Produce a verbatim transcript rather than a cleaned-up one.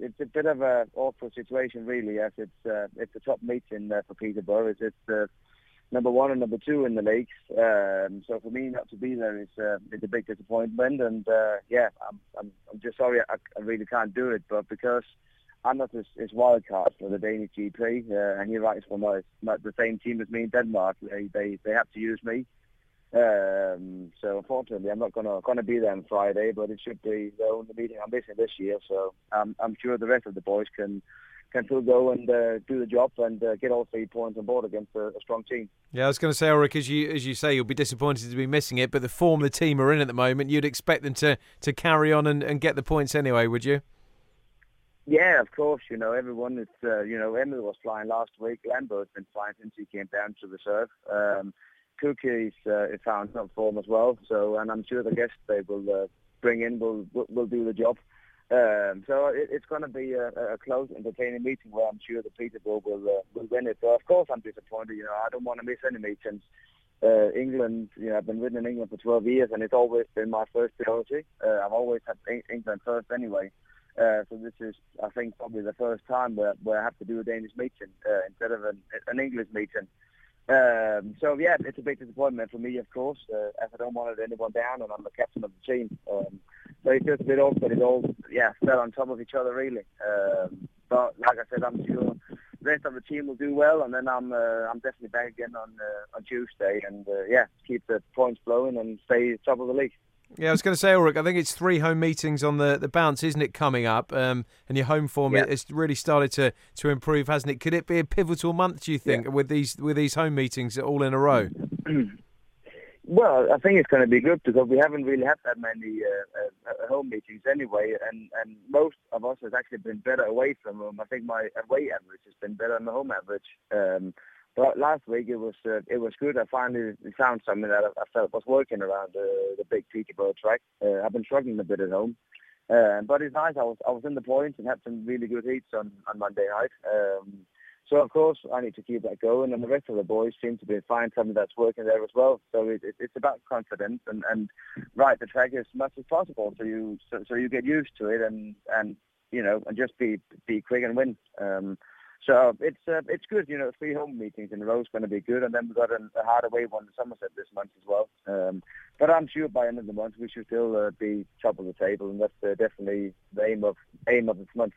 it's a bit of a awkward situation, really, as it's uh, it's a top meeting uh, for Peterborough. It's, it's uh, number one and number two in the leagues. Um, so for me not to be there is uh, it's a big disappointment. And uh, yeah, I'm, I'm I'm just sorry I, I really can't do it. But because I'm not his, his wild card for the Danish G P, uh, and he writes for my, my the same team as me in Denmark, they they, they have to use me. Um, so unfortunately, I'm not gonna gonna be there on Friday, but it should be the only meeting I'm missing this year. So um, I'm sure the rest of the boys can can still go and uh, do the job and uh, get all three points on board against a, a strong team. Yeah, I was going to say, Ulrik, as you as you say, you'll be disappointed to be missing it, but the form the team are in at the moment, you'd expect them to, to carry on and, and get the points anyway, would you? Yeah, of course. You know, everyone is, uh, you know, Emil was flying last week. Lambert's been flying since he came down to reserve. Um, Cookie's uh, found some form as well. So, and I'm sure the guests they will uh, bring in will, will will do the job. Um, so it, it's going to be a, a close, entertaining meeting where I'm sure the Peterborough will uh, will win it. So of course I'm disappointed. You know, I don't want to miss any meetings. Uh, England, you know, I've been living in England for twelve years, and it's always been my first priority. Uh, I've always had England first anyway. Uh, so this is, I think, probably the first time where, where I have to do a Danish meeting uh, instead of an, an English meeting. Um, so yeah, it's a big disappointment for me, of course, uh, as I don't want to let anyone down, and I'm the captain of the team. Um, so it's just a bit awkward. It all, yeah, fell on top of each other really. Um, but like I said, I'm sure the rest of the team will do well, and then I'm, uh, I'm definitely back again on uh, on Tuesday, and uh, yeah, keep the points flowing and stay top of the league. Yeah, I was going to say, Ulrik, I think it's three home meetings on the, the bounce, isn't it, coming up? Um, and your home form yeah. has really started to, to improve, hasn't it? Could it be a pivotal month, do you think, yeah. with these with these home meetings all in a row? Well, I think it's going to be good because we haven't really had that many uh, uh, home meetings anyway, and, and most of us has actually been better away from home. I think my away average has been better than the home average. Um, But last week it was uh, it was good. I finally found something that I, I felt was working around uh, the big Peterborough track. Uh, I've been struggling a bit at home, uh, but it's nice. I was I was in the points and had some really good heats on, on Monday night. Um, so of course I need to keep that going, and the rest of the boys seem to be finding something that's working there as well. So it, it, it's about confidence and, and ride the track as much as possible, so you so, so you get used to it and, and you know and just be be quick and win. Um, So it's uh, it's good, you know. Three home meetings in a row is going to be good, and then we've got a, a hard away one in Somerset this month as well. Um, but I'm sure by the end of the month we should still uh, be top of the table, and that's uh, definitely the aim of aim of this month.